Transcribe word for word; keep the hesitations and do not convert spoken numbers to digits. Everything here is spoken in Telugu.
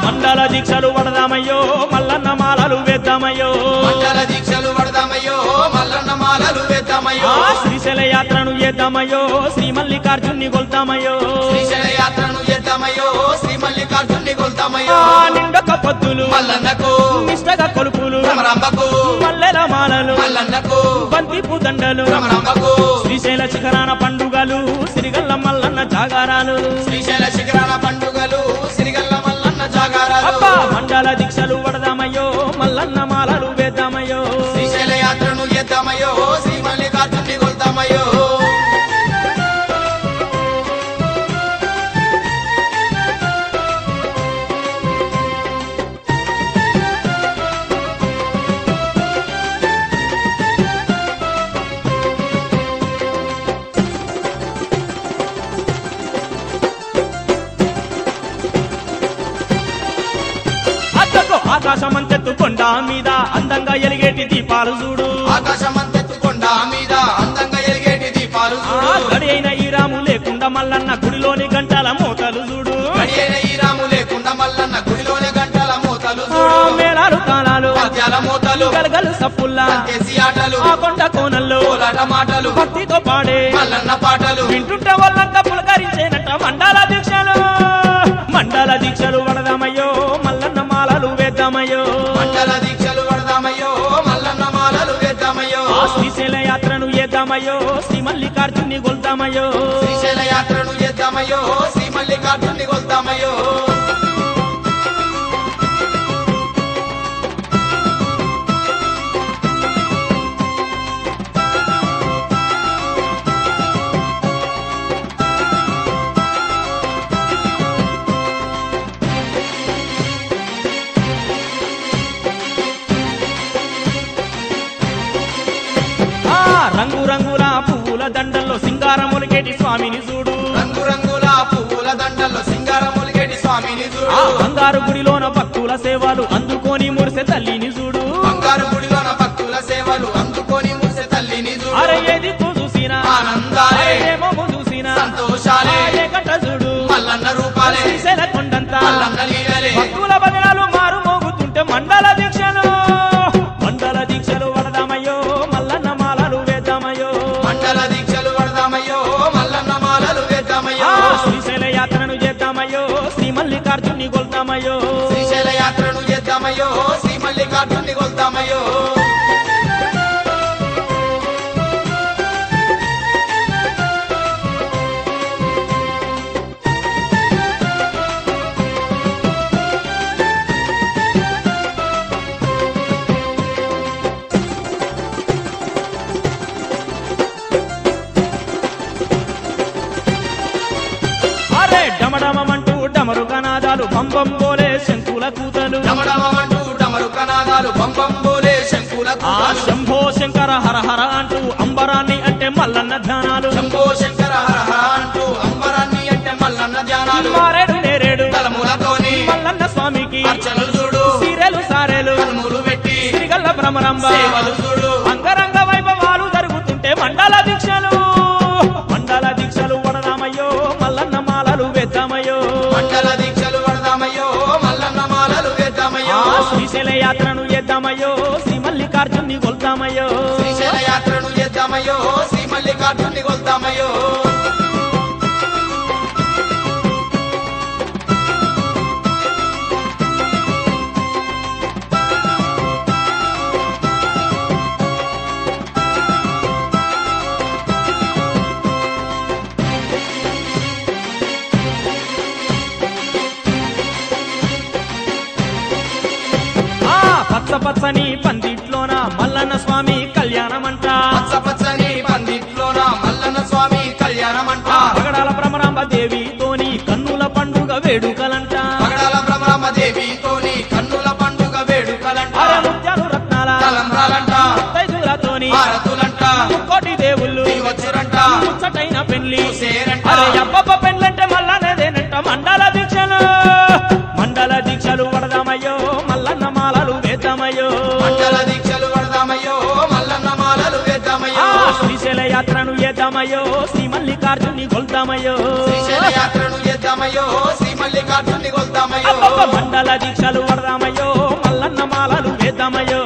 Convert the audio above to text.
మండల దీక్షలు పడదామయ్యో మల్లన్న మాలలు వేద్దామయ్యో మండల దీక్షలు పడదామయ్యో మల్లన్న మాలలు వేద్దామయ్యో శ్రీశైల యాత్రను చేద్దామయ్యో శ్రీ మల్లికార్జున్ని కొల్తామయ్యో శ్రీశైల యాత్రను చేద్దామయ్యో శ్రీ మల్లికార్జున్ని కొల్తామయ్యో నిండొక పొద్దులు మల్లన్నకు నిష్టగా కొలుపులు భ్రమరాంబకు మల్లెల మాలలు మల్లన్నకు బంతిపు దండలు భ్రమరాంబకు శ్రీశైల శిఖరాన పండుగలు సిరిగల్ల మల్లన్న జాగారాలు శ్రీశైల శిఖరాన పండుగలు సిరిగల్ల మల్లన్న జాగారాలు అబ్బా మండల దీక్షలు పడదామయ్యో మల్లన్న మాలలు వేద్దామయ్యో శ్రీశైల యాత్రను చేద్దామయ్యో శ్రీ మల్లికార్జున్ని కొల్తామయ్యో అద్దకు ఆకాశమంతెత్తు కొండ మీద అందంగా ఎలిగేటి దీపాలు చూడు ఆకాశమంతెత్తు కొండ మీద అందంగా ఎలిగేటి దీపాలు ఆ చూడు గడి అయిన ఈ రాము లేకుండా మల్లన్న గుడిలోని గంటల మోతలు చూడు గడియైన ఈ రాము లేకుండా మల్లన్న గుడిలోనే గంటల మోతలు ఆ చూడు మేళాలు తాళాలు పద్యాల మోతలు గలగలు సప్పుల్లా కేసి ఆటలు ఆ కొండ కోనల్లో కోలాట మాటలు భక్తితో పాడే మల్లన్న పాటలు వింటుంటే వాళ్ళంతా పులకరించేనట మండల దీక్షలు మండల దీక్షలు పడదామయ్యో మల్లన్న మాలలు వేద్దామయ్యో మండల దీక్షలు పడదామయ్యో మల్లన్న మాలలు వేద్దామయ్యో ఆ శ్రీశైల యాత్రను చేద్దామయ్యో శ్రీ మల్లికార్జున్ని కొల్తామయ్యో శ్రీశైల యాత్రను చేద్దామయ్యో శ్రీ మల్లికార్జున్ని కొల్తామయ్యో ఆ రంగు రంగుల పువ్వుల దండల్లో సింగారములికేటి స్వామిని చూడు రంగు రంగుల పువ్వుల దండల్లో సింగారములిగేటి స్వామిని ఆ చూడు బంగారు గుడిలోన భక్తుల సేవలు అందుకొని మురిసె తల్లిని చూడు బంగారు గుడిలోన భక్తుల సేవలు అందుకొని మురిసె తల్లిని చూడు అరే ఏది చూసినా ఆనందాలే ఏమో చూసినా సంతోషాలే ఏ గంట చూడు మల్లన్న రూపాలే శ్రీశైల కొండంతా మల్లన్న లీలలే భక్తుల భజనలు మారు మోగుతుంటే మండల దీక్షలు మండల దీక్షలు పడదామయ్యో మల్లన్న మాలలు వేద్దామయ్యో మండల దీక్షలు పడదామయ్యో మల్లన్న మాలలు వేద్దామయ్యో ఆ శ్రీశైల యాత్రను చేద్దామయ్యో శ్రీ మల్లికార్జున్ని కొల్తామయ్యో శ్రీశైల యాత్రను చేద్దామయ్యో శ్రీ మల్లికార్జున్ని కొల్తామయ్యో అరే డమడమంటూ డమరు కనాదాలు పంపం బోలే శంకుల కూతలు డమడమంటూ డమరు కనాదాలు పంపం బోలే శంకుల ఆ కూతలు శంభో శంకర హర హర అంటూ అంబరాన్ని అంటే మల్లన్న ధ్యానాలు శంభో శంకర హర హర అంటూ అంబరాన్ని అంటే మల్లన్న ధ్యానాలు మారేడు నేరేడు తలములతోని మల్లన్న స్వామికి అర్చనలు చూడు సీరెలు సారెలు కనుములు పెట్టి సిరిగల్ల భ్రమరంబ సేవలు చూడు అంగరంగ వైభవాలు జరుగుతుంటే మండల దీక్షలు మండల దీక్షలు పడదామయ్యో మల్లన్న మాలలు వేద్దామయ్యో మండల దీక్షలు పడదామయ్యో మల్లన్న మాలలు వేద్దామయ్యో ఆ శ్రీశైల యాత్రను చేద్దామయ్యో శ్రీ మల్లికార్జున్ని కొల్తామయ్యో శ్రీశైల యాత్రను చేద్దామయ్యో శ్రీ మల్లికార్జున్ని కొల్తామయ్యో ఆ పచ్చ పచ్చని పందిట్లోన మల్లన్న స్వామి కళ్యాణమంట పచ్చ పచ్చని పందిట్లోన మల్లన్న స్వామి కళ్యాణమంట ఆ పగడాల భ్రమరాంబ దేవితోని కన్నుల పండుగ వేడుకలంట పగడాల బ్రహ్మరామ దేవితోని కన్నుల పండుగ వేడుకలంట అర ముత్యాలు రత్నాల తలంబ్రాలంట తైదులతోని భారతులంట ముక్కోటి దేవుళ్ళు వచ్చురంట ముచ్చటైన పెళ్లి చూసేరంట అరే అబ్బబ్బ పెళ్ళంటే మల్లనేదేనంట మండల దీక్షలు మండల దీక్షలు పడదామయ్యో మల్లన్న మాలలు వేద్దామయ్యో మండల దీక్షలు పడదామయ్యో మల్లన్న మాలలు వేద్దామయ్యో ఆ శ్రీశైల యాత్రను చేద్దామయ్యో శ్రీ మల్లికార్జుని కొల్తామయ్యో శ్రీశైల యాత్రను చేద్దామయ్యో వడదామయ్యో శ్రీ మల్లికార్జుని కొల్దామయ్యో అబ్బబ్బ మండల దీక్షలు వడదామయ్యో మల్లన్న మాలలు వేద్దామయ్యో